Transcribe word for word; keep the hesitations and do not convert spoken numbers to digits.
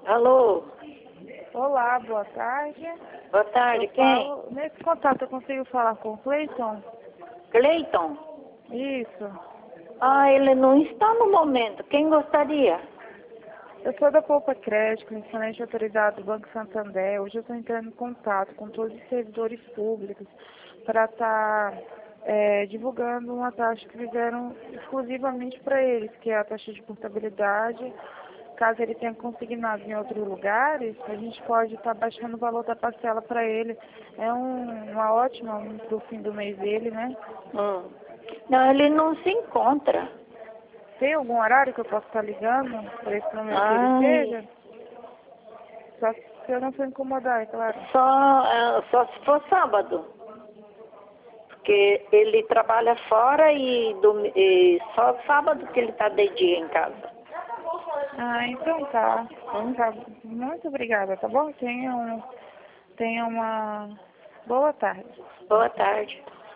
Alô? Olá, boa tarde. Boa tarde, Eu quem? falo- nesse contato eu consigo falar com o Cleiton? Cleiton? Isso. Ah, ele não está no momento. Quem gostaria? Eu sou da Poupa Crédito, excelente autorizado do Banco Santander. Hoje eu estou entrando em contato com todos os servidores públicos para estar divulgando uma taxa que fizeram exclusivamente para eles, que é a taxa de portabilidade. Caso ele tenha consignado em outros lugares, a gente pode estar baixando o valor da parcela para ele. É um, uma ótima para o fim do mês dele, né? Hum. Não, ele não se encontra. Tem algum horário que eu possa estar ligando para esse número que ele Ai, esteja? Só se eu não for incomodar, é claro. só, é, só se for sábado. Porque ele trabalha fora e, dom- e só sábado que ele está de dia em casa. Ah, então tá. Hum? Tá. Muito obrigada, tá bom? Tenha, um, tenha uma boa tarde. Boa tarde.